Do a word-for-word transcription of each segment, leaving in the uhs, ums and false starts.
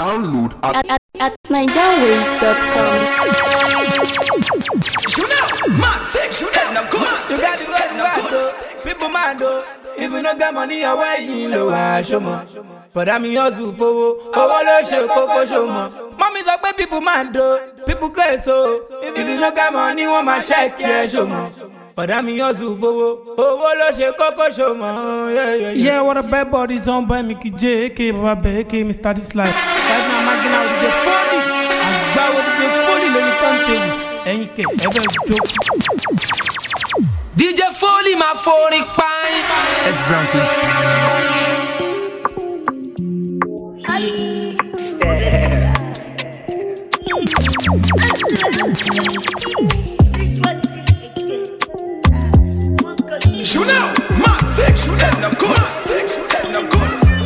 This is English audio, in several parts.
Download at, at, at, at niger ways dot com. People man do. If you no get money away, you know I show more. But I'm in your zoo for oh, lo show coco show more. Mommy say pe people man do. People crazy so. If you no get money, want my shake yeah show more. But I'm in your zoo for oh, lo show coco show more. Yeah, yeah, yeah. Yeah, what a bad body's on by Mickey J, K, Baba B, K, Mister This Life. Right now, I'm making out with the funny. I'm bow with the funny, let me come to you. And you can ever joke. D J Foley, my phonic fine. It's Bronxies. Shoot out, man, sick, shoot that no good, sick, shoot that no good.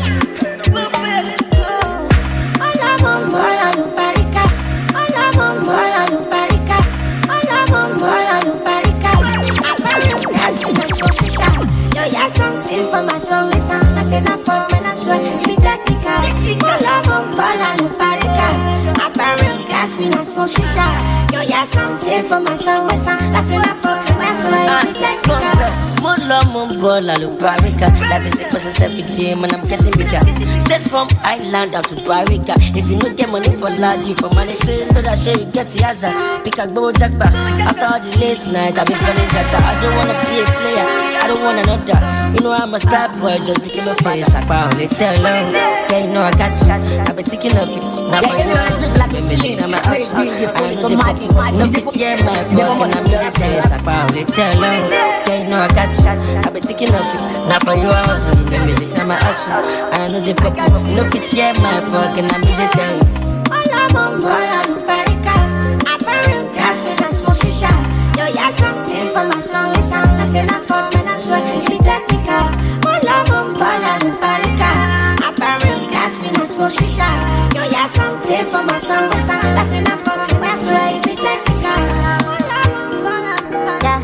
Hola, bombola, luparica. Hola, bombola, luparica. Hola, bombola, luparica. Yo, yeah, something for my soul, it's on. I say not for when I swear, be tactical. Hola, bombola, luparica. I burn real gas, me not smoke shisha. Yo, yeah, something for my soul, it's on. I say not for when I swear, be tactical. Mola, Mumbola, Luparica. Life is a process every day, man, I'm getting bigger. Straight from Island out to Barica. If you no get money for large, for money, say, but I sure you get the answer. Pick a go jackpot. After all the late night, I've been playing better. I don't wanna be a player, I don't want another. You know I'm a star boy, just became a face. I bow, they tell them. Yeah, you know I got you. I've been thinking of it. Now for you, I'm a house. I'm no fit, yeah, my fucking, I'm in the face. I bow, they tell them. Yeah, you know I got you. I've been thinking of it. Now for you, I was in the music, I'm a hustle. I know the pop, no fit, yeah, my fucking, I'm in the town. Hola, bombola, luparica. I burn gas with a smoke shisha. Yo, yeah, something for my soul, it's on. I say not for when I swear, be tactical. Hola, bombola, luparica. I burn gas with a smoke shisha. Yo, yeah, something for my soul, it's on. I say not for when I swear, be tactical. Hola, bombola, luparica.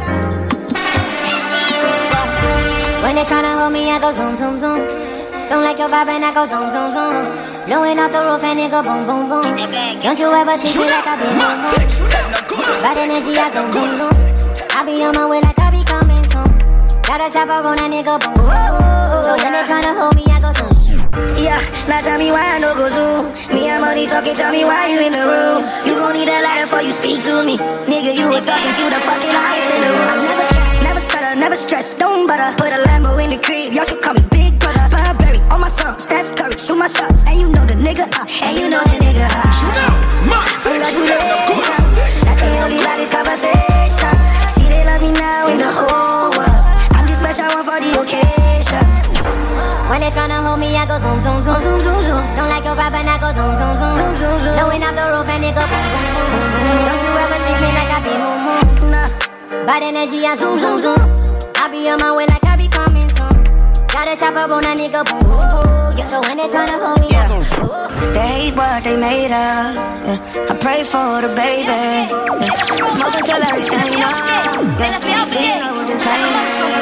When they tryna hold me, I go zoom, zoom, zoom. Don't like your vibe and I go zoom, zoom, zoom. Blowing off the roof and it go boom, boom, boom. Don't you ever treat me like I be boom, boom. Bad energy, I zoom, zoom, zoom. I be on my way like I be coming soon. Got a chopper on a nigga, boom, boom. So when they tryna hold me, I go zoom. Yeah, now tell me why I no go zoom. Me and money talking, tell me why you in the room. You gon' need a lighter before you speak to me. Nigga, you were talking to the fucking highest in the room. I never never stutter, never stress, don't butter. Put a Lambo in the crib, y'all should call me Big Brother. Burberry on my phone, Steph Curry, shoot my shot. And you know the nigga, uh, and you know the nigga, uh. Shoot out, man, sick, shoot that no good. That's the only valid conversation. See they love me now in the whole world. I'm the special one for the occasion. When they tryna hold me, I go zoom, zoom, zoom, zoom, zoom, zoom. Don't like your vibe and I go zoom, zoom, zoom, zoom, zoom, zoom. Blowing up the roof and it go boom, boom, boom, boom, boom. Don't you ever treat me like I be boom, boom. Nah. Bad energy, I zoom, zoom, zoom. I be on my way like I be coming soon. Got a chopper on a nigga, boom, boom, boom. Yeah, so when they tryna hold me, yeah. They hate what they made of. Yeah. I pray for the baby. Yeah. Smoke until everything up. Yeah. They know what this ain't.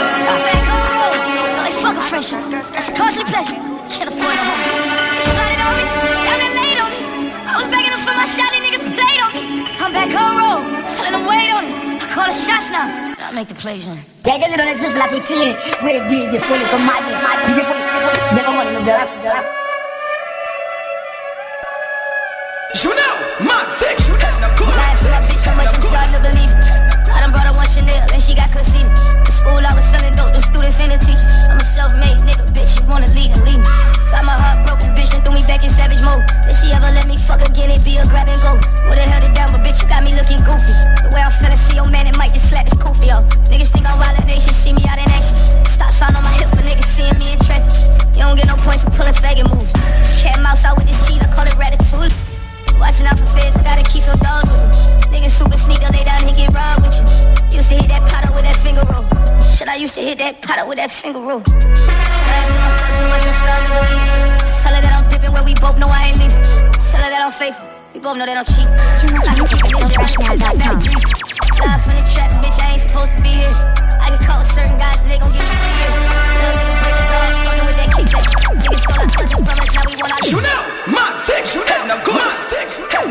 Fucking friendship, that's a costly pleasure. Can't afford no home. Niggas plotted on me, y'all been laid on me. I was begging them for my shot, these niggas played on me. I'm back on road, telling them wait on it. I call the shots now, I make the plays on it. Yeah, get it on this flat to chill it. Where the D J fully come mad, mad. D J fully, never money no dirt, dirt. Shoot out, man, sick, shoot that no good. Life for a bitch, so much I'm starting to believe it. I done brought her one Chanel, and she got casino. The school I was selling dope, the students and the teachers. I'm a self-made nigga, bitch, you wanna lead and leave me. Got my heart broken, bitch, and threw me back in savage mode. If she ever let me fuck again, it be a grab and go. Would've held it down, but bitch, you got me looking goofy. The way I'm feeling, see your man, it might just slap his koofy off. Niggas think I'm wildin', they should see me out in action. Stop sign on my hip for niggas seeing me in traffic. You don't get no points for pulling faggot moves. Cat mouse out with this cheese, I call it ratatouille. Watching out for feds, I gotta keep some dogs with me. Niggas super sneak, lay down and get robbed with you. Used to hit that pot with that finger roll. Shit, I used to hit that pot with that finger roll. I asked myself so much, I'm starting to believe it. Tell her that I'm dipping where we both know I ain't leaving. Tell her that I'm faithful, we both know that I'm cheap. I can take this shit, I can take that beat. Live from the trap, bitch, I ain't supposed to be here. I can call certain guys and they gon' give me three years. Little nigga break his arm, fucking with that kickback. Niggas stole our cousin from us, now we want our shoot out, man, sick, shoot out.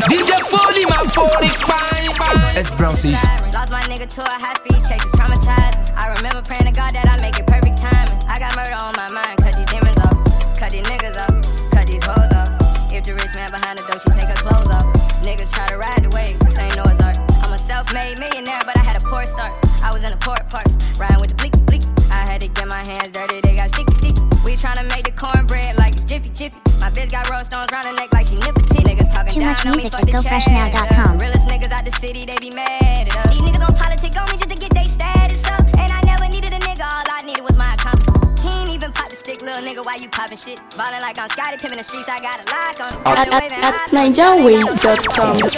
D J Foley, my Foley, fine, fine. S Brown says. Lost my nigga to a high speed chase, it's traumatized. I remember praying to God that I make it perfect timing. I got murder on my mind, cut these demons up, cut these niggas up, cut these hoes up. If the rich man behind the door, she take her clothes off. Niggas try to ride the wave, this ain't Noah's Ark. I'm a self-made millionaire, but I had a poor start. I was in the port parks, riding with the blicky blicky. I had to get my hands dirty, they got sticky sticky. We tryna make the cornbread like it's jiffy jiffy. My bitch got rose stones round her neck like she Nipsey. Niggas talking Too down much on me, music fuck at the go fresh now dot com. Realest niggas out the city, they be mad at us. These niggas don't politic on me just to get they status up. And I never needed a nigga, all I needed was my accomplishment. He ain't even pop the stick, little nigga, why you poppin' shit? Ballin' like I'm Scotty, pimpin' the streets, I got a lock on. At, at, at Niger Ways dot com. You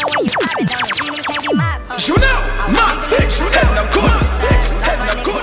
know, man, six, you get no good, six, you get no good.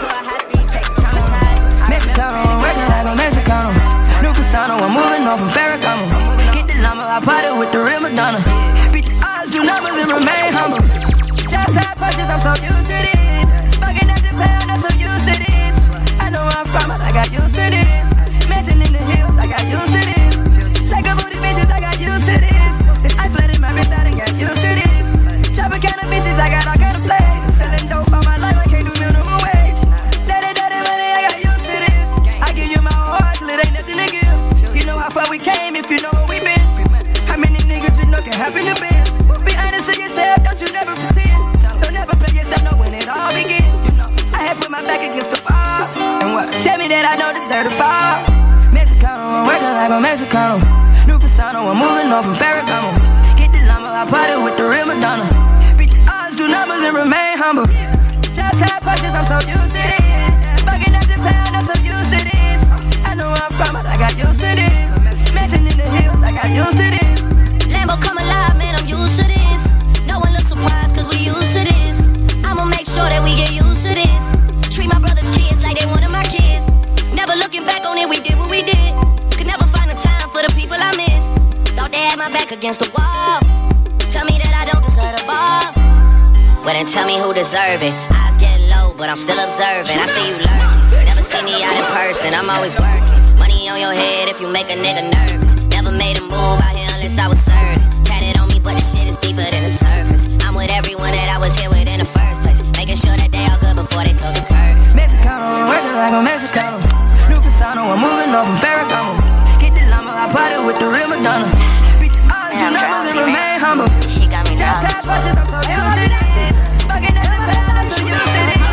Mexicano, working like a Mexicano. New Pisano, I'm moving off from Ferragamo. Get the llama, I party with the real Madonna. Beat the odds, do numbers and remain humble. Top top punches, I'm so used to this. Fucking at the pound, I'm so used to this. I know where I'm from, but I got used to this. Mansion in the hills, I got used to this. Psycho booty bitches, I got used to this. This ice flooded my wrist, I done got used to this. Chopping kind of bitches, I got all kind of flags. Selling dope all my life, I can't do minimum wage. Dirty, dirty money, I got used to this. I give you my whole heart till it ain't nothing to give. You know how far we came if you know where we been. How many niggas you know can happen to biz? Be honest with yourself, don't you never pretend. Don't ever play yourself, know when it all begin. I had put my back against the wall. And what? Tell me that I don't deserve the ball. Mexicano, I'm working like a Mexicano. New Pisano, I'm moving off from Ferragamo. Get the llama, I party with the real Madonna. Beat the odds, do numbers and remain humble. Top top punches, I'm so used to this. Fucking at the pound, I'm so used to this. I know where I'm from, but I got used to this. Mansion in the hills, I got used to this. Lambo come alive, man, I'm used to this. No one looks surprised, cause we used to this. I'ma make sure that we get used to this. Treat my brother's kids like they one of my kids. Never looking back on it, we did what we did. Could never find the time for the people I miss. Thought they had my back against the wall. Tell me that I don't deserve the ball. Well then tell me who deserve it. Eyes get low, but I'm still observing. I see you lurking. Never see me out in person, I'm always working. Money on your head if you make a nigga nervous. Never made a move out here unless I was certain. Tatted on me, but the shit is deeper than the surface. I'm with everyone that I was here with in the first place. Making sure that they all good before they close the curtain. Mexicano, working like a Mexicano. New Pisano, I'm moving off from Ferragamo. Get the llama, I party with the real Madonna. Beat the odds, do numbers and remain humble. She got me Top down. top punches, I'm so used to this. Fucking at the pound, I'm so used to this.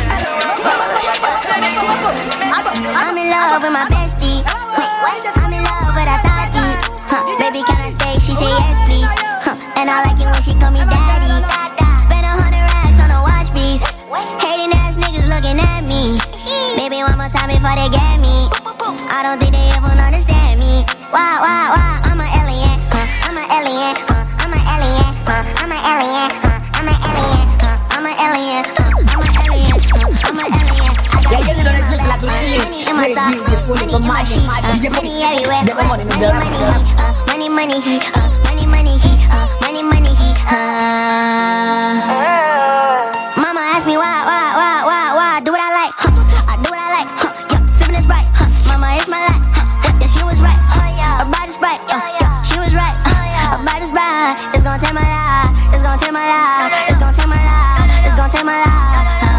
I'm in love with my bestie. Huh. I'm in love with a thotty. Huh. Baby, can I stay? She say yes, please. Huh. And I like it when she call me daddy. Spend a hundred racks on a watch piece. Hating ass niggas looking at me. Baby, one more time before they get me. I don't think they ever understand me. Wow, wow, wow. I'm an alien. Huh. I'm an alien. Huh. I'm an alien. Huh. I'm an alien. Huh. I'm an alien. Huh. I'm an alien. Huh. I'm an alien. Huh. I'm an alien. Yeah, you don't expect like to chill. Wait, give me full of money. Money everywhere. Never money, Money, money, he, uh, money, money, he, uh, money, money, he, uh, money, money, he, uh. Mama asked me why, why, why, why, why, do what I like, huh? I do what I like, huh? Yeah, sipping this Sprite, huh? Mama, it's my life, huh? What? Yeah, she was right, huh? About this Sprite, yeah, yeah, she was right, huh? About this Sprite, it's gonna take my life, it's gonna take my life, it's gonna take my life, it's gonna take my life.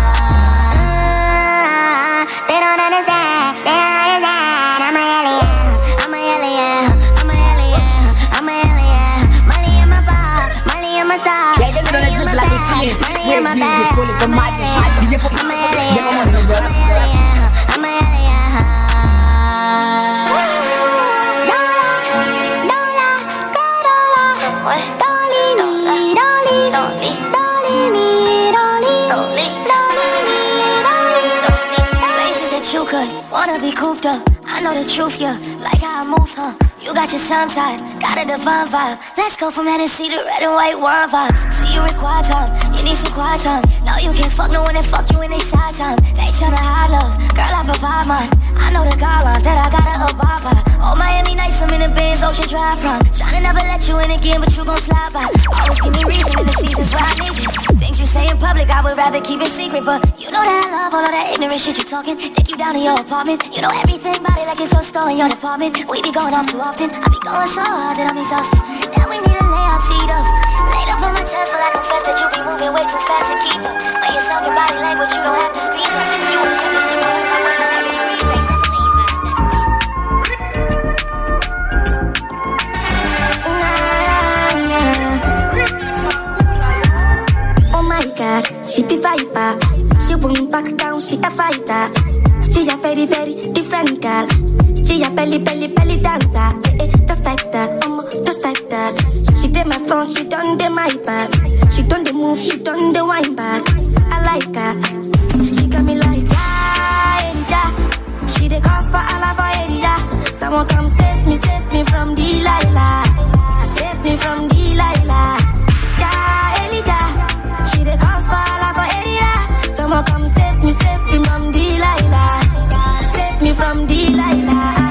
They don't understand, they don't understand. I'm a alien, I'm a alien, I'm a alien, I'm a alien. Money in my bar, money in my side. Yeah, you don't expect like to chill. Wait, give me full of money. I'm a alien, I'm a alien, I'm a alien. Don't lie, don't lie, girl, don't lie. Don't leave me, don't leave, don't leave, don't leave me, don't leave, don't leave, don't leave me, don't leave. Places that you could wanna be cooped up. I know the truth, yeah, like how I move, huh? You got your tongue tied, got a divine vibe. Let's go from Hennessy to red and white wine vibes. See you require time, you need some quiet time. No, you can't fuck no one and fuck you in they side time. They tryna hide love, girl, I provide mine. I know the guidelines that I gotta abide by. Oh, Miami nights, I'm in the Benz, Ocean Drive from. Tryna never let you in again, but you gon' slide by. Always give me reason in the seasons where I need you. Things you say in public, I would rather keep it secret. But you know that I love all of that ignorant shit you talking. Take you down to your apartment. You know everything about it like it's your store in your department. We be going off too often, I be going so hard that I'm exhausted. Now we need to lay our feet up. she be viper. She won't back down, she a fighter. She a very, very different girl. She a belly, belly, belly dancer. Eh, eh, just like that, um, just like that. She did my front, she done the my back. She done the move, she done the wine back. I like her. She got me like, yeah, yeah. She the cause for all of her area. Someone come save me, save me from Delilah. Save me from Delilah. Yeah, Elijah. She the cause for all of her area. Someone come save me, save me from Delilah. Save me from Delilah.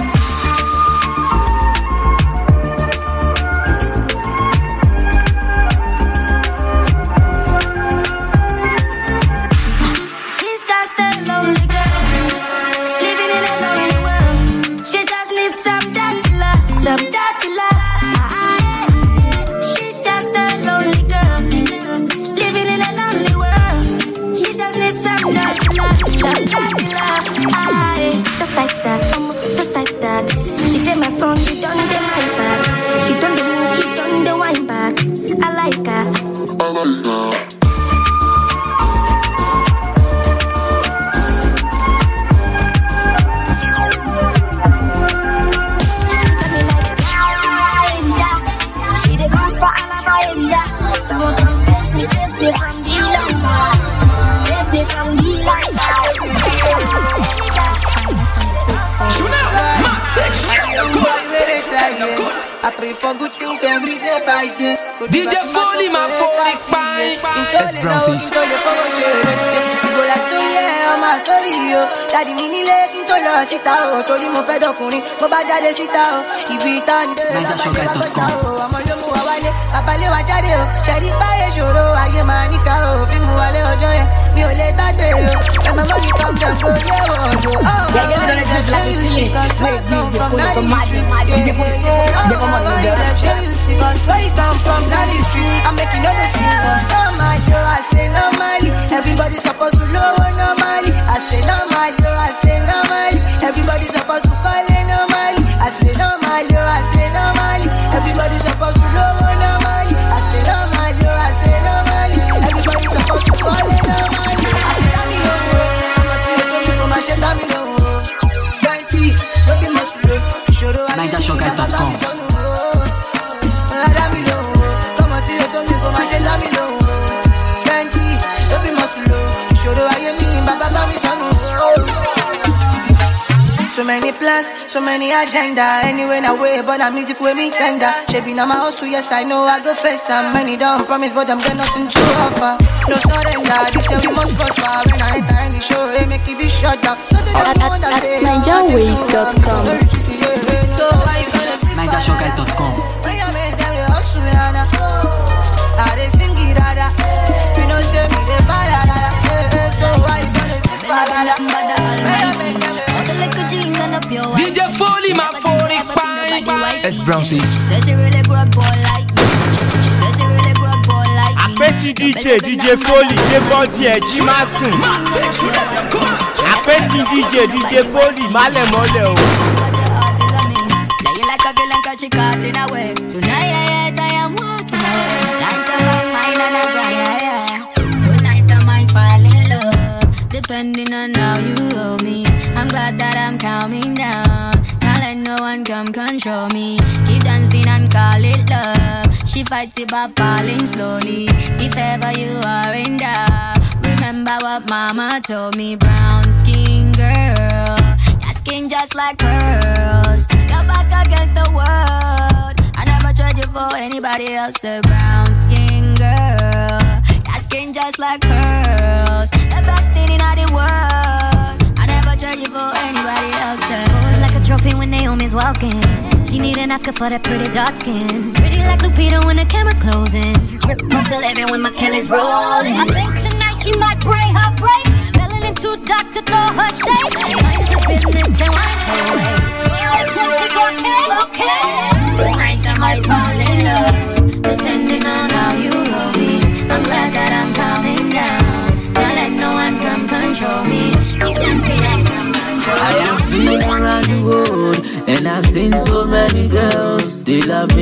She's just a lonely girl, living in a lonely world. She just needs some dirty love, some dirty love. She's just a lonely girl, living in a lonely world. She just needs some dirty love, some dirty love. Aye, just like that, um, just like that. She did my front, she done the my back. She done the move, she done the wine back. I like her. I like her. She the cause for all of our area. Someone come save me, save me from Delilah. Save me from Delilah. I pray for good things every day by day. D J Foley, my phone, fine. Yes, Bronxy. Daddy mi nílé kí n tó lọ síta o, torí mo fẹ́ dọkùnrin, mo bá jáde síta o, ibi ìta ń dé lọ́mọdé o, ọmọ ló mú wa wálé, bàbá lé wa jáde o, ṣẹ̀rí báyé ṣòro, ayé máa níkà o, fi mú wálé ọjọ́ yẹn, mi ò lè gbàgbé o, ẹ máa mọ́ ní kọ́ jọ kó yé wọ̀ ọ̀dọ̀. Yeah, yeah, don't let me fly to Chile, wait, D J Foley from Madrid, D J Foley, they come on, girl. Where you come from, down the street, I'm making no mistake, cause normal, yo, I say normally, everybody supposed to know normally, I say normal, yo, I say normally, everybody supposed to call it normally, I say normal, yo, I say normally, everybody supposed to know normally, I say normal, yo, I say normally, everybody supposed to call it normally, I say damn you, I'm a tear to me, come and shake damn you, twenty, don't be must do, show the one, niger show guys dot com. So many plans, so many agenda. Anyway, now way, but I'm music with me tender. Shaping on my hustle, yes, I know I go face some. Many don't promise, but I'm getting nothing to offer. No surrender, this year we must prosper. When I enter any show, they make it be shut down. So they don't know that they niger ways dot com. niger show guys dot com. When you make them, they hustle, Rihanna. I they sing it, Dada. You know, say me, they bad, so why you gonna sing bad, when you make them, D J Foley, my phone, fine. It's Bronxy. She says she really grew up boy like me. She says she really grew up boy like me. Apesi D J, D J Foley, they body a Jimasun. Apesi D J, D J Foley, male mole o. Playing like a villain 'cause she caught in a way. Tonight I am walking away. Like a mine and a grind, yeah. Tonight I might fall in love, depending on how you hold me. I'm glad that I'm calming down. Can't let no one come control me. Keep dancing and call it love. She fights it by falling slowly. If ever you are in doubt, remember what mama told me. Brown skin girl, your skin just like pearls. Your back against the world. I never tried you for anybody else. A brown skin girl, your skin just like pearls. The best thing in the world. You for anybody else. Pose like a trophy when Naomi's walking. She need an Oscar for that pretty dark skin. Pretty like Lupita when the camera's closing. Rip up the living when my Kelly's rolling. I think tonight she might break her break. Melanin too dark to throw her shade. She minds her business and winds her way. twenty-four K, okay. Tonight I might fall in love, depending on how you hold me. I'm glad that I'm calming down. Can't let no one come control me. Keep dancing and come control me. I have been around the world and I've seen so many girls. They love me and I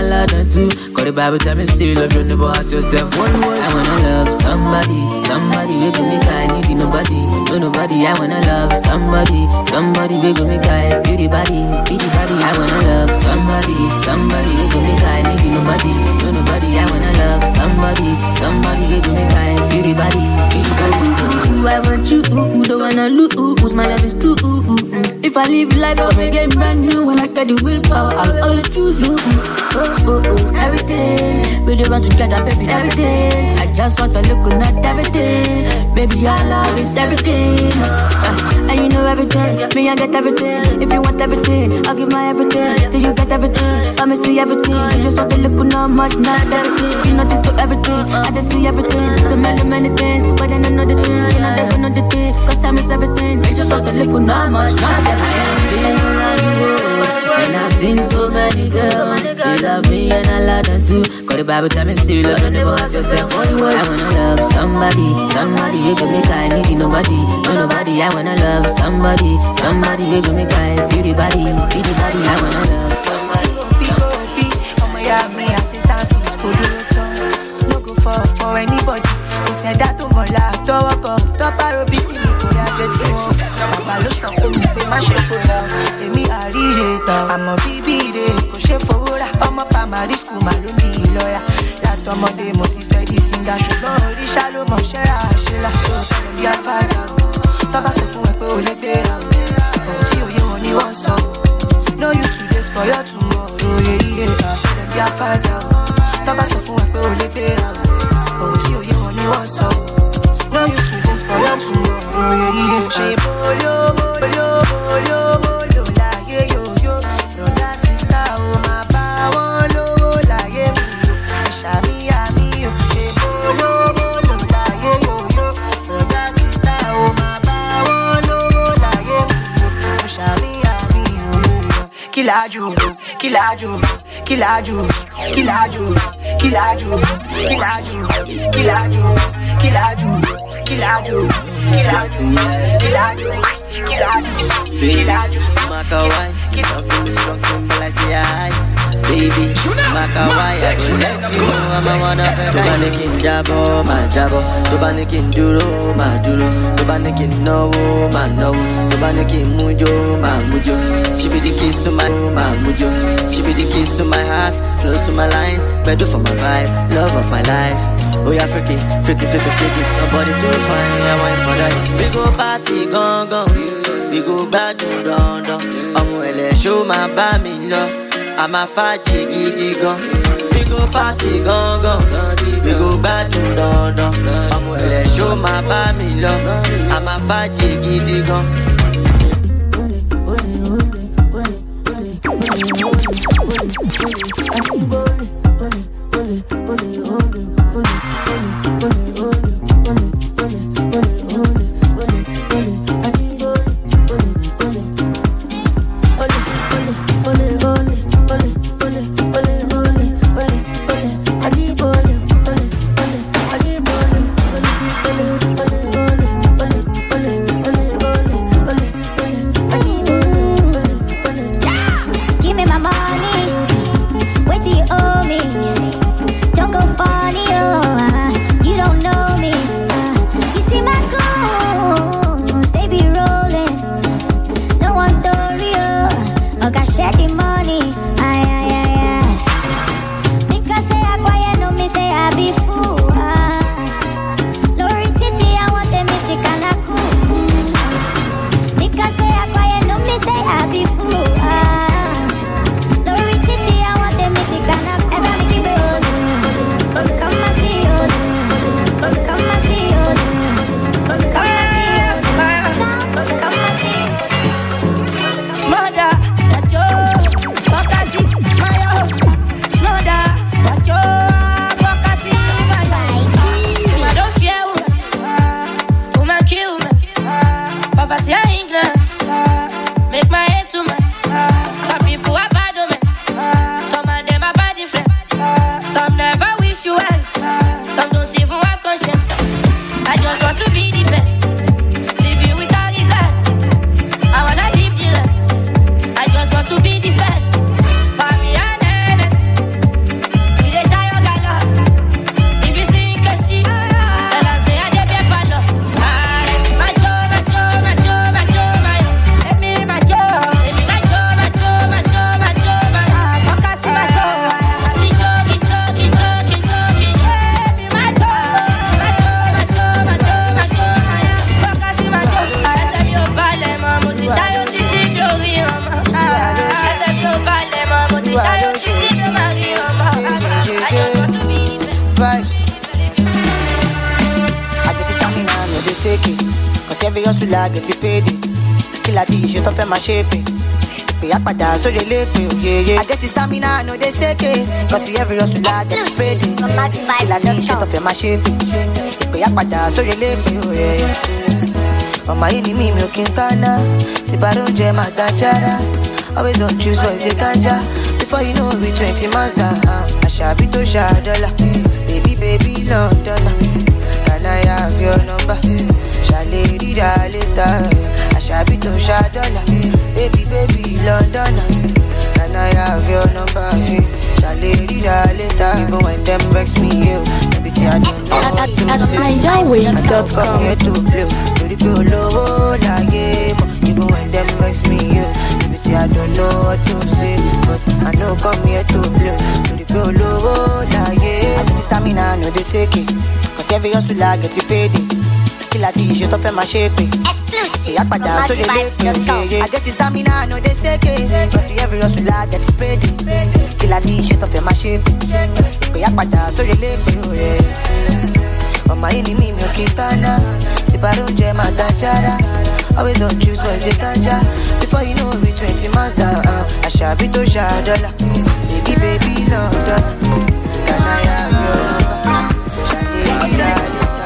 love them too. Call the Bible, tell me still love you, never ask yourself one word. I wanna love somebody, somebody we give me guy, need nobody, no nobody. I wanna love somebody, somebody we give me guy, beauty body, beauty body. I wanna love somebody, somebody we give me guy, need nobody, no nobody. I wanna love somebody, somebody we give me guy, beauty body, beauty body. I want you, don't wanna lose, my love is true. If I live life, come again brand new. When I get the willpower, I'll always choose you. Oh, oh, oh, everything. We don't run together, baby, everything. I just want to look good, not everything. Baby, your love is everything. Uh, and you know everything. Me, I get everything. If you want everything, I'll give my everything. Till you get everything, I'ma see everything. You just want to look good, not much, not everything. You nothing to everything. I just see everything. So many, many things. But then I know the things. You know they know the things. Cause time is everything. You just want to look good, not much, not everything. I have been around the world, and I've seen so many girls. They love me and I love them too. Call the Bible, tell me still love you, never ask yourself one word. I wanna love somebody, somebody we give me guy, need nobody, no nobody. I wanna love somebody, somebody we give me guy, beauty body, beauty body. I wanna love somebody. I'ma yeah me assistant for school do it. No go for for anybody. Who said that to my life? To walk up, to paro busy. Bàbá ló sọ fún mi pé má ṣe fòyà èmi àríre tán àmọ́ bíbí rè kò ṣe fowó rà ọmọ primary school mà ló ń di lọ́yà látọmọdé mo ti fẹ́ di singer ṣùgbọ́n oríṣà ló mọ̀ṣẹ́ àṣelà tó tẹ̀lé bí afárá tó bá sọ fún ẹ pé ò lè gbéra ohun tí òye wọn ni wọ́n sọ no use today spoil your tomorrow èyí èyà tẹ̀lé bí afárá tó bá sọ fún ẹ pé ò lè gbéra ohun tí òye wọn ni wọ́n sọ no use today spoil your tomorrow. Ṣé bolo bolo bolo bolo láyé yóyó broda sista o máa bá wọn lówó láyé mi o ẹ̀ṣà mi àmì o. Ṣé bolo bolo láyé yóyó broda sista o máa bá wọn lówó láyé mi o ẹ̀ṣà mi àmì o. Kíláàjù kíláàjù kíláàjù kíláàjù kíláàjù kíláàjù kíláàjù kíláàjù kíláàjù kíláàjù kíláàjù kíláàjù kíláàjù. Makawai, talking is something like say hi, baby. Makawai, I will let you know I'm a motherfucker. To ba nikin jabo, ma jabo. To ba nikin duro, ma duro. To ba nikin nowo, ma nowo. To ba nikin mujo, ma mujo. She be the keys to my, ma mujo. She be the keys to my heart, close to my lines, better for my vibe, love of my life. Oh yeah, freaky, freaky, freaky, stick it. Somebody to find, I wait for that. We go party, gone, gone. We go back to London. I'm well, show my bami love. I'm a faji gidi gone. We go party, gone, gone. We go back to London. I'm well, show my bami love. I'm a faji gidi gone. vibes. I get the stamina, no they shake it. Cause every hustle I get it paid. Kill a t-shirt off my shape. Pay up a so they lay pay, yeah, yeah. I get the stamina, no they shake it. Cause every hustle I get it paid. Kill a t-shirt off my shape. Pay up a so they lay pay, yeah, yeah. On my enemy, milking kana. Si baron jam at Dajara. Always don't choose boys, you ganja. Before you know we twenty months down. I shall be to Shadola. Baby, baby, London. Can I have your number? Shall I read that later? I shall be to Shadola. Baby, baby, London. Can I have your number? Shall I read that later? Even when them vex me, you. Baby, say I don't know. At niger ways dot com. Even when them vex me, you. I don't know what to say, but I know come here to play. To the flow, low, yeah. I get the stamina, no they shake it. Cause every hustle I get it paid. Kill a t-shirt off my shape. Exclusive. I get the stamina, no they shake it. Cause every hustle I get it paid. Kill a t-shirt off my shape. I so they lake, yeah. On my enemy, me okay, kana. Si baron jam at Dajara. Always don't choose boys, you ganja. Before you know we twenty months down. uh, I shall be to Shadola. Baby, baby, London. Can I have your number? Shall we read that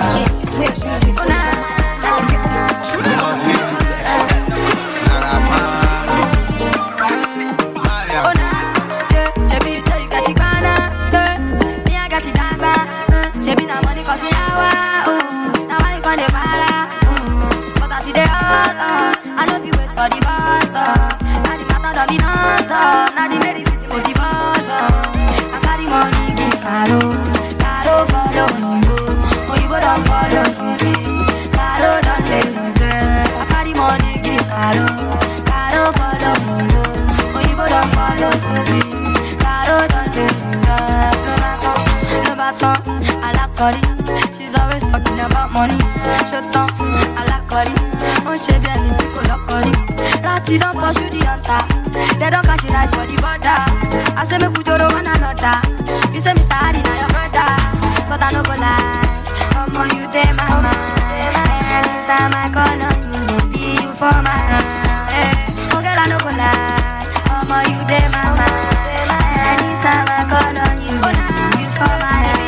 she's always talking about money. Shut up, I like curry. On shade and it's people love curry. Ratty don't pursue the hunter. They don't catch it eyes for the border. I say me kujoro one another. You say Mister Hardy now your brother, but I no go lie. Come on, you day my mind. Anytime I call on you, maybe you for my hand. Oh girl, I no go lie. Come on, you day my mind. Anytime I call on you, maybe you for my hand.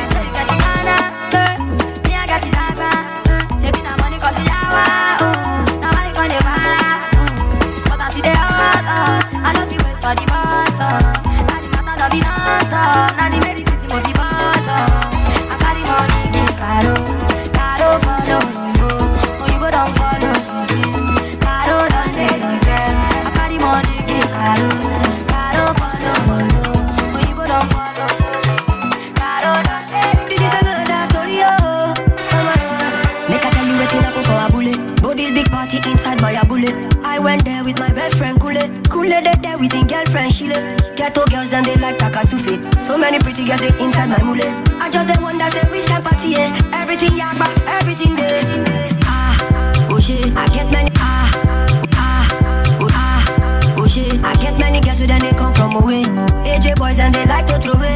For the master, now the matter of the master, now the medicine for the passion. I carry money, give caro, caro follow you, oh you go down follow Susie, caro don't let me get. I carry money, give caro, caro follow you, oh you go down follow Susie, caro don't let me get. This is another story, oh. Make I tell you waiting up for a bullet. Go this big party inside by a bullet. I went there with my best friend Kule. Kule they there with his girlfriend Shile. Ghetto girls them they like Takasufi. So many pretty girls they inside my mule. I just they wonder say which can party eh? Everything yakba, everything there. Ah, oh shit, I get many ah, ah, oh ah, oh shit. I get many girls with them they come from away. A J boys and they like to throw away.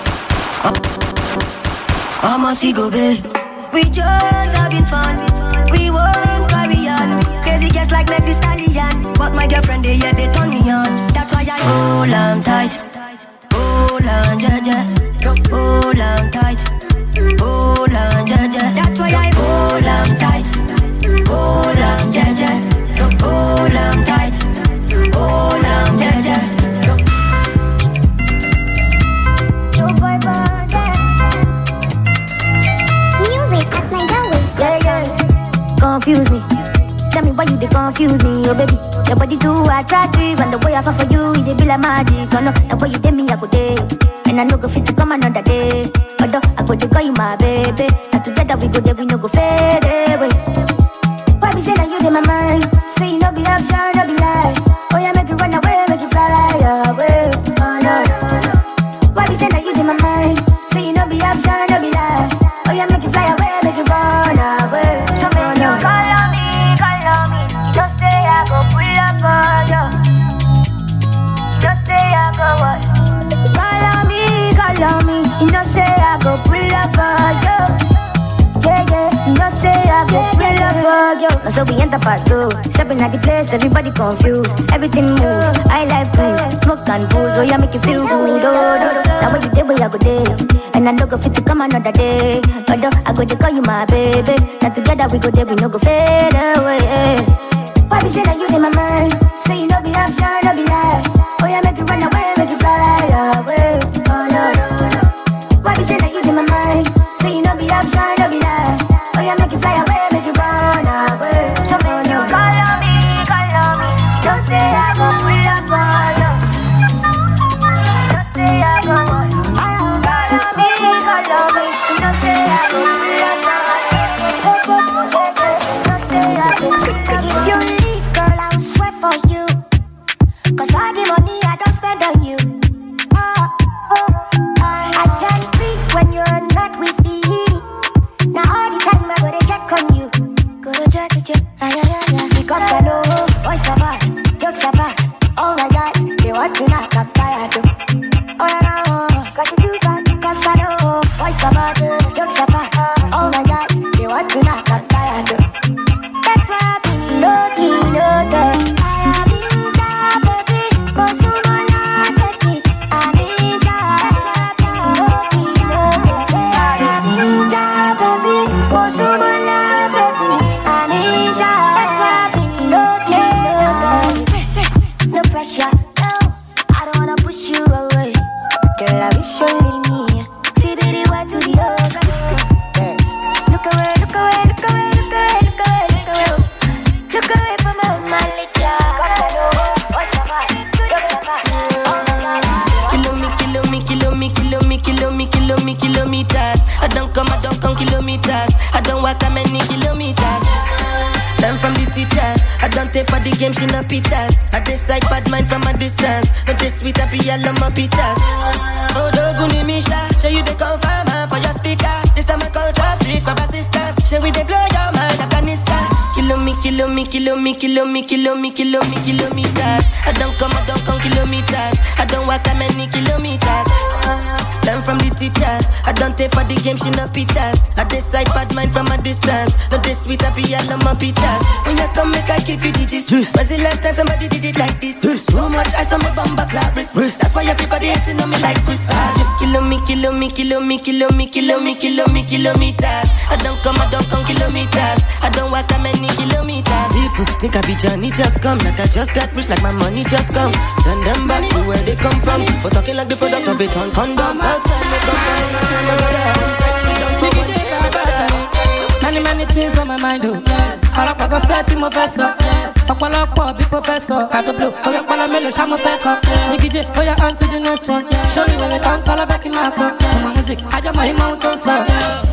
Oh, I'm a Sigobe. We just having fun. We won't carry on. Crazy girls like make this stallion. But my girlfriend they yeah they turn me on. That's why I hold on tight. Hold on, ja ja. Hold on tight. Hold on, ja ja. That's why I hold on tight. Hold on, ja ja. Hold on tight. Hold on, ja ja. Yo boy boy. Music at niger ways. Yeah yeah. Confuse me. Tell me why you they confuse me, oh baby. Your body too attractive, and the way I fall for you, it be like magic. Oh no, the way you take me, I go day, and I no go fit to come another day. Although I go to call you my baby, and together we go there, we no go fade away. Why me say that you in my mind? Say you no be option, no be lie. Oh yeah, make you run away, make you fly away. Oh no no no. Why me say that you in my mind? Say you no be option, no be lie. Oh yeah, make you fly away, make you run away. So make you call on me. Just say I go pull up on you. Just say I go what? Call on me, call on me. You know say I I go pull up for you. Yeah, yeah, you know say I go pull up for you. Now so we enter part two. Stepping at the place, everybody confused. Everything move, I like food. Smoke and booze, oh yeah, make you feel good. Oh, oh, oh. Now when you day, where I go day. And I don't go fit to come another day. Although I go to call you my baby. Now together we go there, we no go fade away. Why be say that you in my mind? Say you know be option, no be lie. Oh yeah, make you run away, make you fly away. Oh no, no, no. Why be say that you in my mind? Say you know be option, no be lie. Oh yeah, make you fly away, make you run away. So when you call on me, call on me. Don't say I go pull up for you. Don't say I go call on me, call on me. Don't say I go pull up for you. Don't say I go pull up for you. If you leave, girl, I'll swear for you. Cause all the money I don't spend on you. Oh, I can't breathe when you're not with me. Now all the time I go to check on you. Go to check, to check, ah, yeah, yeah, yeah. Because I know boys are bad, jokes are bad. Oh my God, they want to knock up tired too. Oh yeah, no, cause you do that. Cause I know boys are bad, jokes are bad. Oh my God, they want to knock up tired too. That's why I've been lucky, lucky. For the game, she no pitas. I decide bad mind from a distance. But this sweet happy, I love my pitas. Oh, Doguni Misha, show you the confirm for your speaker. This time I call trap six for assistance. Show we the blow your mind, Afghanistan. Kilo me, kilo me, kilo me, kilo me, kilo me, kilo me, kilometers. I don't come, I don't come kilometers. I don't walk that many kilometers. Learn from the teacher. I don't take for the game, she no pitas. I decide bad mind from a distance. Not this sweet happy, I love my pitas. When you come, make I give you digits. When's the last time somebody did it like this? Too much ice on my bumper clap wrist. That's why everybody hating on me like Chris. Kilo me, kilo me, kilo me, kilo me, kilo me, kilo me, kilometers. I don't come, I don't come kilometers. I don't walk that many kilometers. People think I be Johnny just come. Like I just got rich, like my money just come. Send them back to where they come from. For talking like the product of it on condoms. Outside me come from. Many, many things on my mind, oh yes. All up, I go flat in my vessel, yes. Ọ̀pọ̀lọpọ̀ bí professor, kàtó blow. Oya pọlọ mélòó ṣá mo fẹ́ kọ. Nikije, oya on to the next one. Show me where they come, call back in my cup. Ọmọ music, ajọmọ ìmọ̀ ohun tó ń sọ.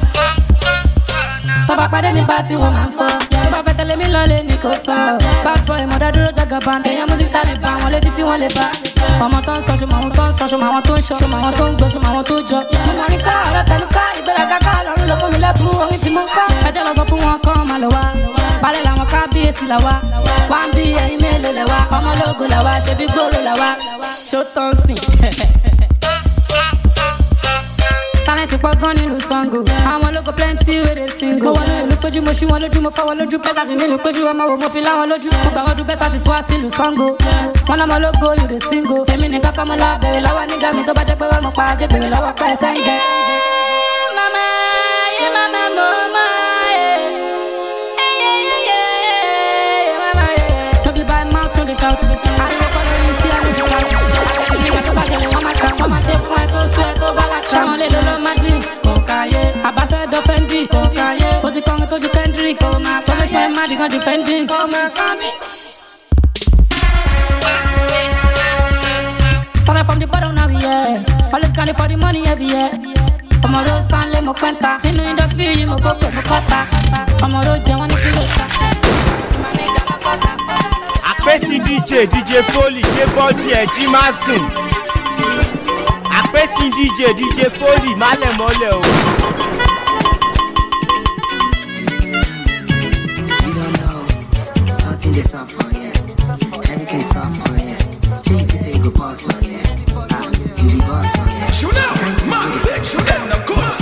Tọ́ba pàdé mi bá tí wọ́n máa ń fọ́. Tó bá fẹ́ tẹ̀lé mi lọ́lé ní kò sọ. Bad boy, mọ̀dá dúró jọ̀gọ̀ bá. Èèyàn music tá lè bá wọn létí tí wọ́n lè bá. Ọmọ tó ń sọ, ṣùgbọ́n àwọn tó ń sọ, ṣùgbọ́n àwọn tó ń ṣọ, ṣùgbọ́n àwọn tó ń gbọ́, ṣùgbọ́n àwọn tó jọ. Mo máa ní ká ọ̀rọ̀ tẹnu ká ìgbéraga ká lọ́rùn ló fún mi lẹ́bùn orin tí mo ń kọ́. Ẹjẹ́ lọ sọ fún wọn kọ́ máa lọ wá. Balẹ̀ làwọn kábíyèsí là wá. Wá ń bí ẹyin mélòó lẹ̀ wá. Ọmọ ológo là wá, ṣebí gbòòrò là wá. Ṣó tán sìn. Talent pọ̀ gan nínú sango. Àwọn ológo plenty wey dey single. Mo wọnú ìlú péjú, mo ṣí wọn lójú, mo fọ́ wọn lójú. Bẹ́tà sí nínú péjú, ọmọ wo mo fi láwọn lójú. Mo gbà ọdún bẹ́tà ti swá sílùú sango. Wọ́n náà mọ ológo you dey single. Èmi nìkan kọ́ mo lọ bèrè lọ́wọ́ nígbà mi tó bá jẹ́ pé wọ́n mọ̀ pa ajé bèrè lọ́wọ́ pẹ́ sẹ́yìn gẹ́. Mama, yeah, mama, mama, yeah. No be by mouth to the shout. I don't call you see I'm just like. Nigga so bad, you want my car, want my tape, want to swear to balak. Shaman le lolo madri, kokaye. Abasa defendi, kokaye. Ozi kongo to ju Kendrick, koma. Kome shwe madi gon defending, koma kami. Started from the bottom now we here. Always candy for the money every year. Ọmọ ro sanle mo kwenta. Nínú industry yìí mo kókò mo kọ́ta. Ọmọ ro jẹ wọ́n ní kí ló sá. Àpèsè D J D J Foley gbé bọ́ọ̀dì ẹ̀ jí má sùn. Àpèsè D J D J Foley má lẹ̀ mọ́lẹ̀ o. You don't know, something dey soft for you. Everything soft for you. Shey you think say you go pass for you. Ah, you be boss for you. Shoot out, man, sick, shoot them, I'm cool.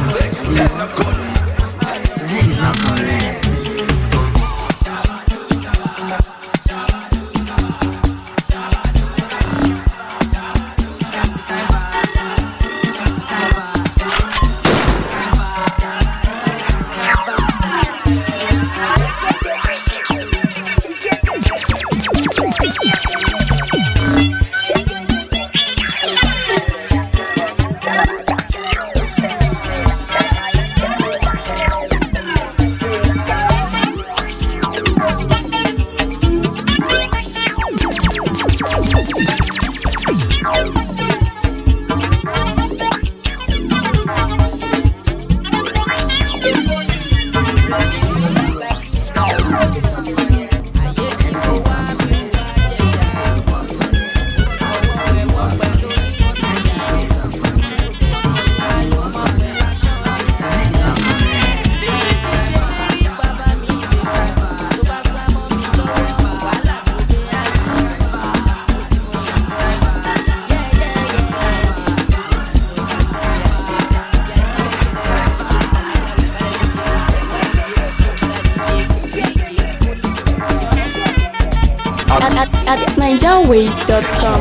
at niger ways dot com.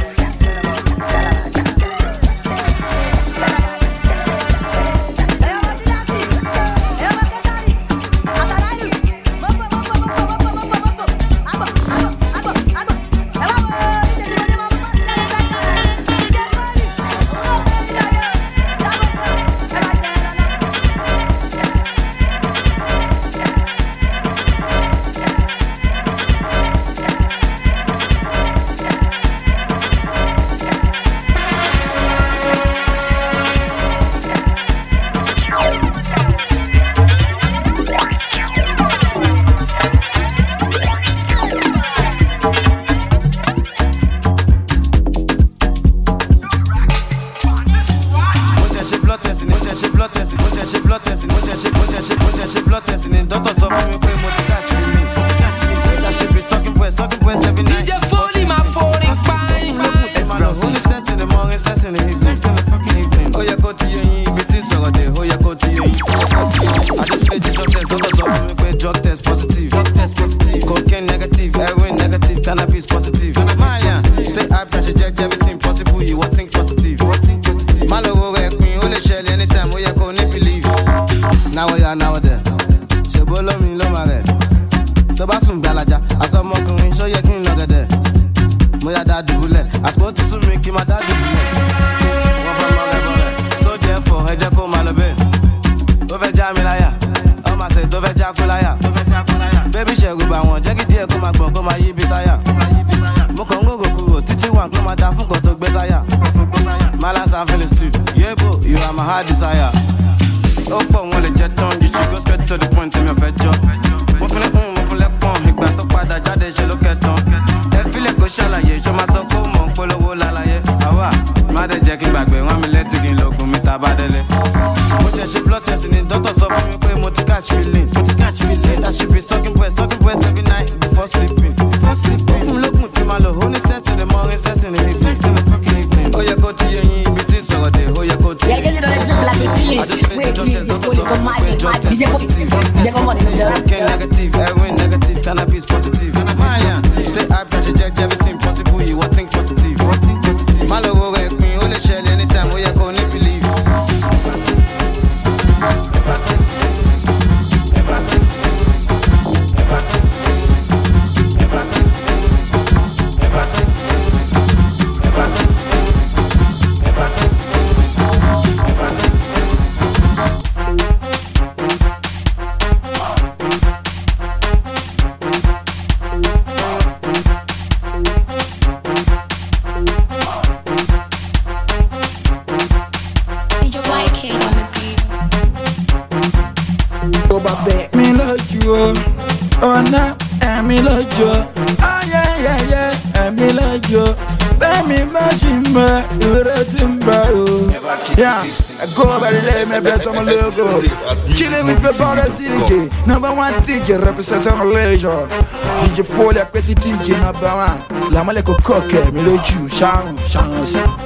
Chilling with the brothers D J, number one D J representing Malaysia. D J Foley, questi D J number one. La male con coque, me lo giù, Sharon, Sharon.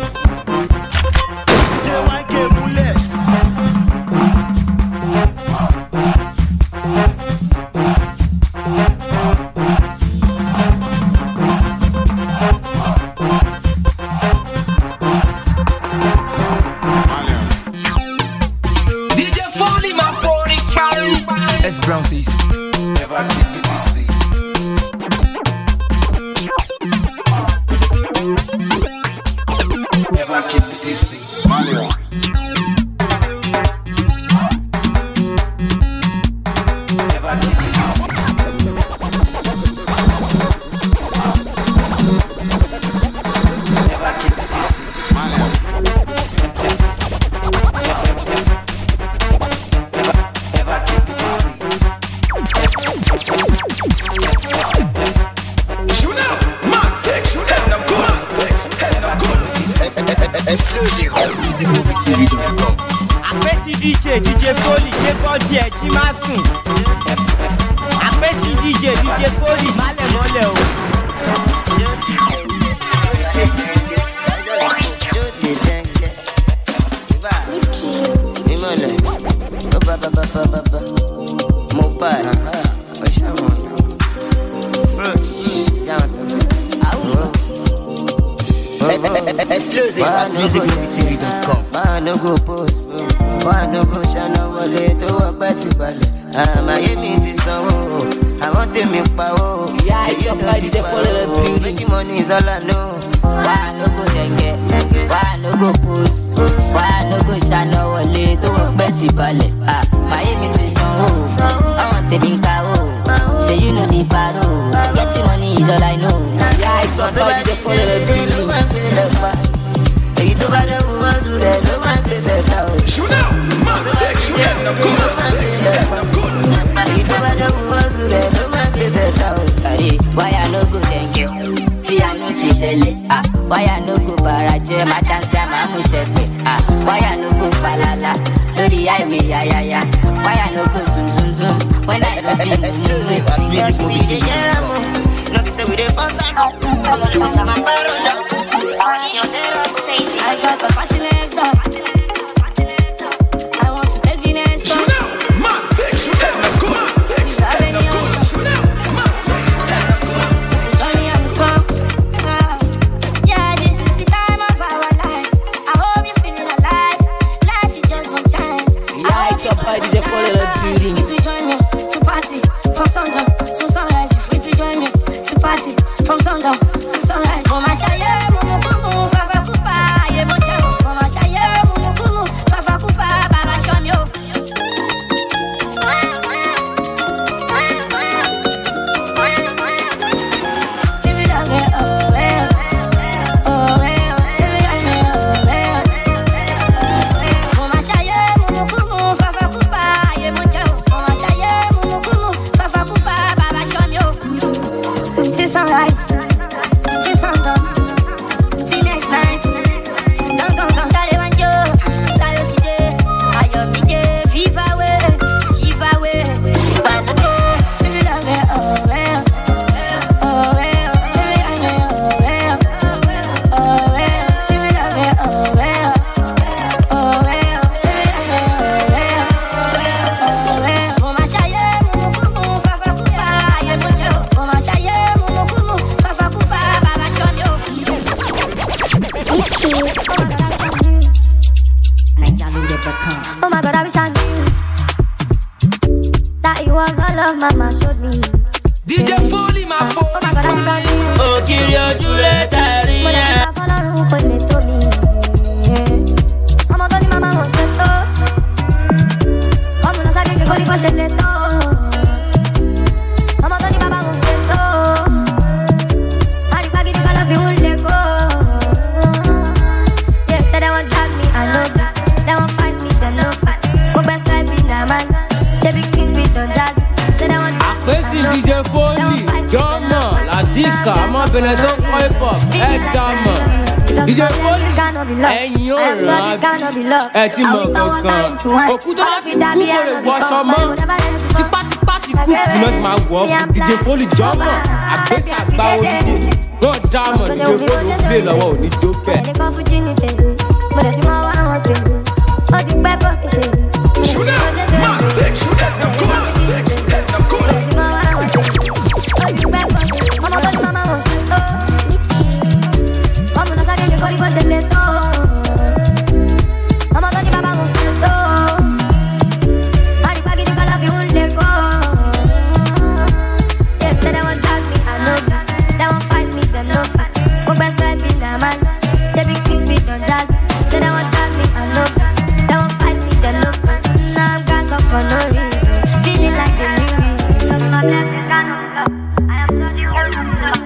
Àpèsì D J D J Foley gbé bọ́ọ̀dì ẹ̀ jí má sùn. Àpèsì D J D J Foley málẹ̀ mọ́lẹ̀ o. Exclusive at music movie t v dot com. Why no go post? Why no go shine wọlé tó wọ pẹ́ ti balẹ̀? Àmàyé mi ti sanwó, àwọn tèmi pawó. Yeah, it's your body, they follow the beauty. Making money is all I know. Why no go denge? Why no go post? Why no go shine wọlé tó wọ pẹ́ ti balẹ̀? Àmàyé mi ti sanwó, àwọn tèmi pawó. Say you know the paro, getting money is all I know. Yeah, it's your body, they follow the beauty. Èyí tó bá dé wọ́n máa dùn rẹ̀ ló máa ń ṣe bẹ̀ta o. Ṣúná, máa tẹ̀ ṣúná ẹ̀nà kúrò, ẹ̀nà kúrò. Èyí tó bá dé wọ́n máa dùn rẹ̀ ló máa ń ṣe bẹ̀ta o. Kàrí wáyà ló go dẹ̀ngẹ̀ tí àánú ti ṣẹlẹ̀. Wáyà ló go bàrà jẹ́ máa dáńsí àmàmú ṣẹ̀pẹ̀. Wáyà ló go falala lórí àìwé yáyáyá. Wáyà ló go zumzumzum when I do the music. Just we dey yẹra mọ́, no be say we dey fọ́n sáà. Ọmọ lè wọ́n máa bá rọ̀ lọ. I got the party next door. I want to take the next door. Ṣúná, máa tẹ̀ ṣúná ẹ̀nà kúrò, ẹ̀nà kúrò. Ṣúná, máa tẹ̀ ṣúná ẹ̀nà kúrò. Johnny, I'm come. Yeah, this is the time of our life. I hope you're feeling alive. Life is just one chance. Yeah, it's your body, they follow the beauty. If you join me to party from sundown to sunrise, you're free to join me to party from sundown to sunrise. Oh my shaye, mumu kumu, fafa kufa, ye moja. Oh my shaye, mumu kumu, fafa kufa, baba show me. Give it up, yeah, oh well, oh well. Give it up, yeah, oh well, oh well. Oh my shaye, mumu kumu, fafa kufa, ye moja. Oh my shaye, mumu kumu, fafa kufa, baba show me. See sunrise, see sundown, see next night. Don't go, don't shall even do. Shall you today? I am me day. Viva way, viva way. Baby love me, oh well, oh well. Baby love me, oh well, oh well. Baby love me, oh well, oh well. Baby love me, oh well, oh well. Mama shaye, mumu kumu, fafa kufa, ye mojo. Mama shaye, mumu kumu, fafa kufa, baba shonyo. Oh my God, I wish I knew that it was all love Mama showed me. D J Foley, my phone. Oh my God, I wish I knew. Ó kiri ojú rẹ̀ tàrí Mo lè yẹn. máa fọlọ́run kò lè tó mi. Ọmọ tó ní màmá wọn ṣe tó. Ọmọ náà sáré kékeré kó ṣe lè tó. Ọmọ tó ní bàbá wọn ṣe tó. Àrígbá gidi kan lọ fi ń lè kó. They say they wan drag me, I know that. They wan fight me, they no fight. Mo gbẹ́ sẹ́ bí nà man. Ṣé bí kings be don jazz? Say they wan drag me, I Àpèsè know D J Foley, Jọ́mọ̀, Làdíkà, ọmọbìnrin tó ń kọ́ hip hop, ẹ̀ dàmọ̀. D J Foley, ẹ̀yin ò rán ẹ ti mọ̀ kankan. Òkú tó bá ti kú kò lè wọṣọ mọ́. Tipátipá ti kú kù náà ti máa wọ̀ ọ́ fún D J Foley, Jọ́mọ̀, Àpèsè àgbà onídé. Wọ́n dàmọ̀ D J Foley ó gbé lọ́wọ́ òní jó bẹ́ẹ̀. Ẹnìkan fújì ní tèmi, mo dẹ̀ ti mọ wá àwọn tèmi. Ó ti pẹ́ bọ́ kìí ṣe mi. Ṣúná, máa tẹ̀ ṣúná ẹ̀nà kúrò, ẹ̀nà kúrò. Ó ti pẹ́ bọ́ kìí ṣe mi. Ọmọ tó ní màmá wọn ṣe tó. Ọmọ náà sáré ní kórìí bó ṣe lè tó. Ọmọ tó ní bàbá wọn ṣe tó. Àrígbá gidi kan lọ fi ń lè kó. They say they wan drag me, I know that. They wan fight me, they no fight. Mo gbẹ́ sẹ́ bí nà man. Ṣé bí kings be don jazz? Say they wan drag me, I know that. They wan fight me, they no fight. Now I'm gas up for no reason. Feeling like a new reason. My blessings can't stop. I am sure you won't stop.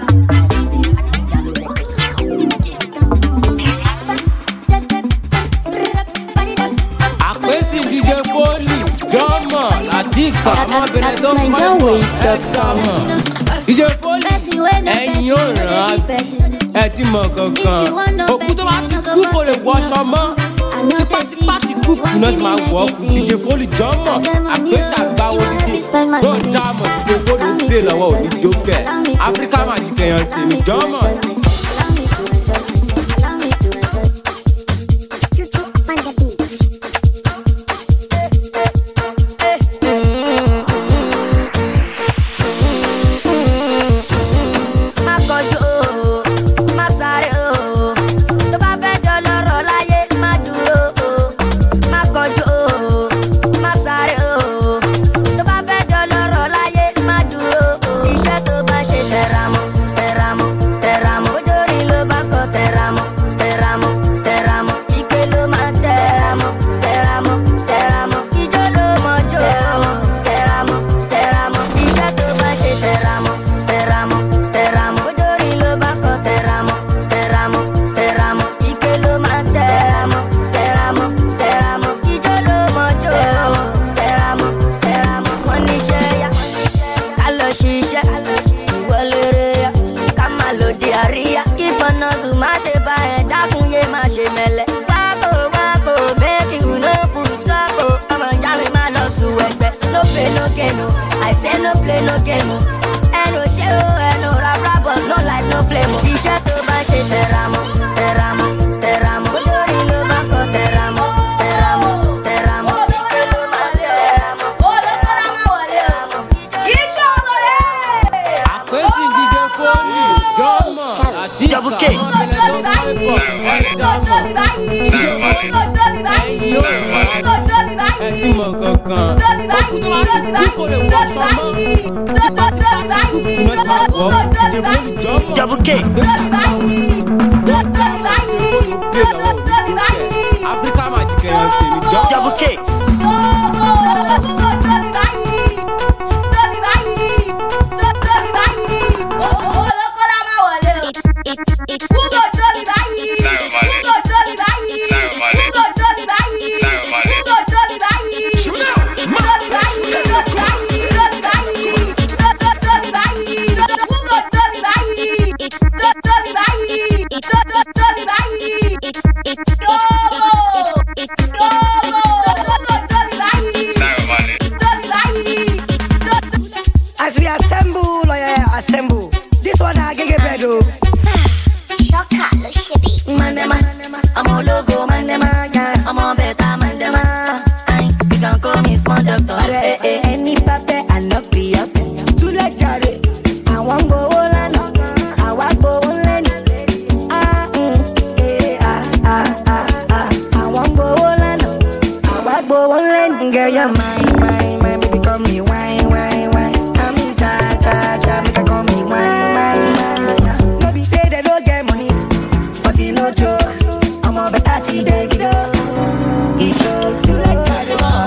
Àpèsè D J Foley, Jọ́mọ̀, Làdíkà, ọmọbìnrin tó ń kọ́ hip hop, ẹ̀ dàmọ̀. D J Foley, ẹ̀yin ò rán ẹ ti mọ̀ kankan. Òkú tó bá ti kú kò lè wọṣọ mọ́. Tipátipá ti kú kù náà ti máa wọ̀ ọ́ fún D J Foley, Jọ́mọ̀, Àpèsè àgbà onídé. Wọ́n dàmọ̀ D J Foley ó gbé lọ́wọ́ òní jó bẹ́ẹ̀. Áfíríkà máa di kẹyàn tèmi, Jọ́mọ̀. Má kọjú o, má sáré o. Tó bá gan. Òkú tó máa ti kú kò lè wọ aṣọ mọ́. Tipátipá tí kùkù náà máa wọ̀ jẹ fóònù jọ́mọ̀. Double K. Áfíríkà máa ti kẹyàn tèmi jọ́. Double K. As we assemble, oh yeah, assemble. This one I get bread oh. Shaka, lo shibi. Mandema, I'm a logo, mandema, yeah, I'm a beta, mandema. Aye, you can call me small doctor. Eh, eh, any pape, I not be up. Too late, Jare. I want go on, I want go on, ah, mm, eh, ah, ah, ah, ah. I want go on, I want go on, girl, you're mine, mine, mine, baby, call me wine, wine, wine. I'm in cha, cha, cha, make her call me wine, wine, wine. No be say they don't get money, but you know joke. I'm a better see Davido. He joke, you like that.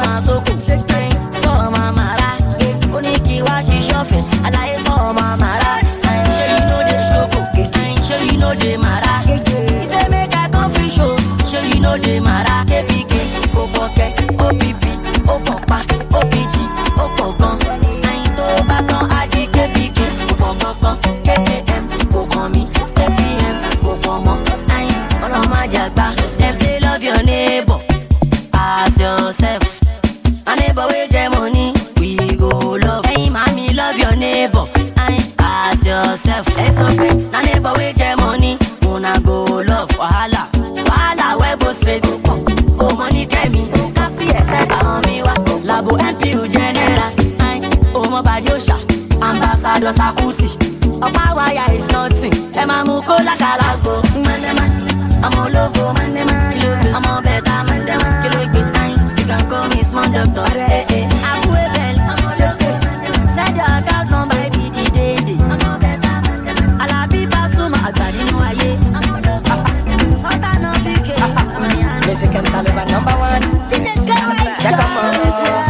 Ambassador Sakuti, Opa wire is nothing. Emma Muko la Galago, Mandema, I'm a logo, Mandema, I'm a beta, Mandema, you can call me small doctor. I'm well, I'm a logo, send your account number, B D D. I'm a beta, Mandema, I la be Basuma, I got in Noye, I'm a logo, Santana B K, Music and Taliban number one, check up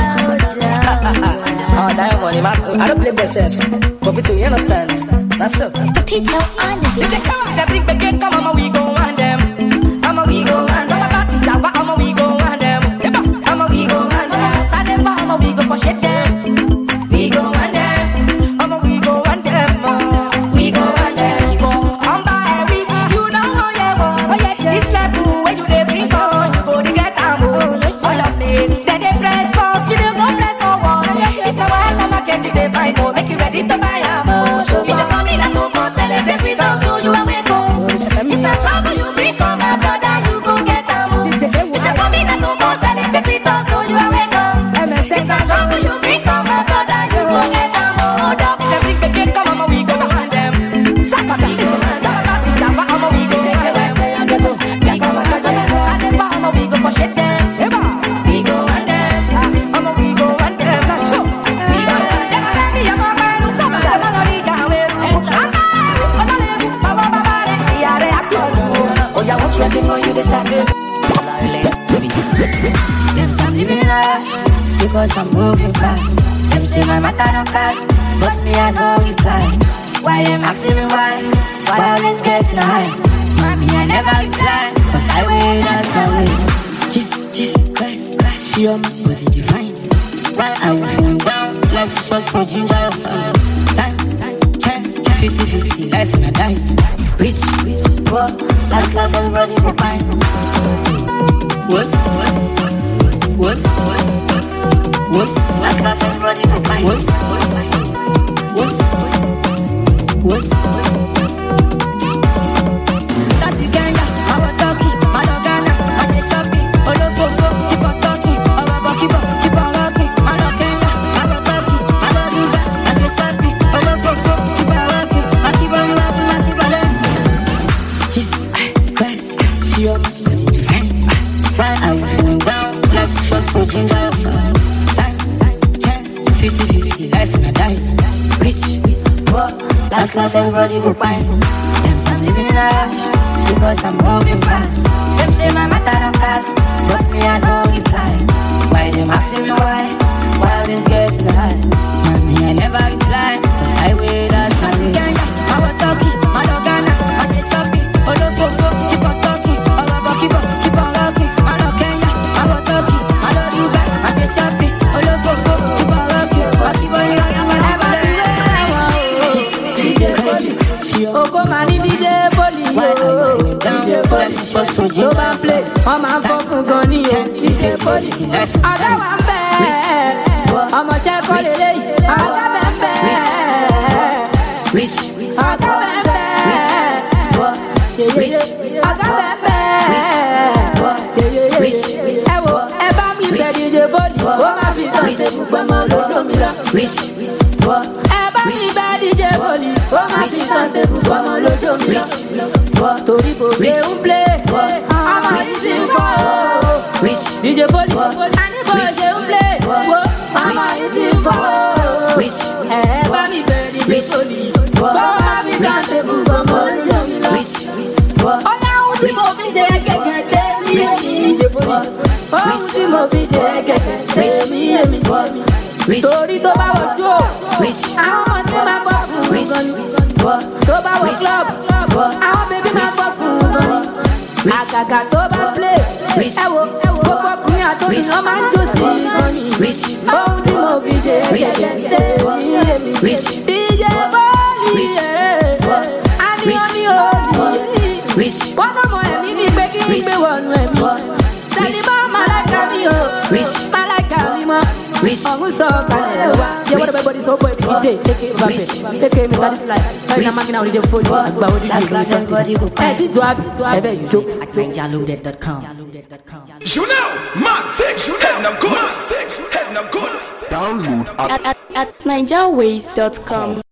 Oh, that money, I don't play myself. Popito, you understand? That's it. Popito on the beat. They come on, they bring the game, come on, we go on them. I'm a we go on them. I'm a we go on them. I'm a we go on them. Saturday, I'm a we go push it them. We go on them. I'm a we go on them. We go on them. Come by, we, you don't know them. Oh, yeah, this level where you they bring on, you go to get them. All your mates, then they press pause, you don't go press forward. If the wild I'm get you, they find out, make you ready to buy a mo. If you come in and go celebrate with us, so you are welcome. If the trouble you bring, come my brother, you go get a mo. If you come in and go celebrate with us, so you are welcome. If the trouble you bring, come my brother, you go get a mo. If they bring the cake, come on, we go on them. Sapa, we go on them. Party java, I'm a we go on them. We go on them. Saturday, I'm a we go push it them. We go on them. I'm a we go on them. That's so. Before you they start to them say I'm living in a rush because I'm moving fast. Them say my matter don't cast, but me I know reply. Why them asking me why? Why always getting high? Mommy I never reply, cause I will that's my way. Jesus, Jesus Christ, Christ, she on my body divine. Why are you feeling down? Life is short for ginger or fire. Time, chance, fifty fifty, life in a dice. Rich, poor, last, last, everybody go fine. What's, what's, what's, last, last, everybody go fine. What's, what's, what's, that's the Kenya, our talkie, my dog Ghana, I say shopping, all over, keep on talking, our keep on, keep on rocking, my dog Kenya, our talkie, my dog Liga, I say shopping, all over, keep on rocking, I keep on rocking, I keep on rocking. Jesus Christ, she on my body divine. Why are you feeling down? Life is short for ginger or something. fifty fifty, life in a dice. Rich, poor, last class everybody go fine. Them say I'm living in a rush because I'm moving fast. Them say my matter don't cast, but me I don't reply. Why them asking me why? Why I always getting high? Mommy I never reply, cause I wait that's my thing. I was talking, I don't Ghana, I say shopping. All of fofo, keep on talking. All of keep on, keep on rocking. I don't Kenya, I was talking. I don't Dubai, I say shopping. All of fofo, keep on rocking. I keep on rocking whenever I want. D J Foley, Oko Mani D J Foley, D J Foley. Tó bá ń play, wọ́n máa ń fọ́ fún gan ní o. D J Foley, ọ̀gá wa ń bẹ̀, ọmọọṣẹ́ kọ́ lélẹ́yìí. Ọ̀gá bẹ̀ ń bẹ̀, ọ̀gá bẹ̀ ń bẹ̀. Ọ̀gá bẹ̀bẹ̀ ẹ wo ẹ bá mi bẹ̀ D J Foley ó má fi tán ṣe gbogbo ọmọ lóṣù mi lọ. Ẹ bá mi bẹ̀ D J Foley ó má fi tán ṣe gbogbo ọmọ lóṣù mi lọ. Torí bó ṣe ń play ọmọ yìí ti ń fọ́ o. D J Foley àní bó ṣe ń play ọmọ yìí ti ń fọ́ o. Ẹ bá mi bẹ̀ D J Foley kó má fi tán ṣe gbogbo ọmọ lóṣù mi lọ. Ohun tí mo fi ṣe gẹ́gẹ́ dé ní èmi D J Foley. Ohun tí mo fi ṣe gẹ́gẹ́ dé ní èmi. Torí tó bá wọ ṣó, àwọn ọmọ tí máa bọ́ fún un gan ni. Tó bá wọ club, àwọn bèbí máa bọ́ fún un gan ni. Àgàgà tó bá play, ẹ wo gbogbo ọkùnrin àtòmí wọn máa ń jó sí i gan ni. Ohun tí mo fi ṣe gẹ́gẹ́ dé ní èmi. D J Foley, àníyàn ní òòlù. Wọ́n náà mọ ẹ̀mí ní pé kí n gbé wọnú ẹ̀mí. Sẹ́ni bá Màláìka mi o, Màláìka mi mọ́. Ọ̀hún sọ kalẹ̀ wa. Yẹ wọ́n dẹ̀ bọ́dí sọ́kọ̀ ẹ̀mí D J. Eke Mbappe, Eke Mister This Life. Báyìí náà mákìnà onídé fóònù. Àgbà ojú ìlú ìlú sọ́kọ̀. Ẹ ti jọ àbí ẹ̀bẹ̀ yìí jó. at ninja loaded dot com. You know, man, sick, head no good, head no good. Download at, at, at ninja ways dot com.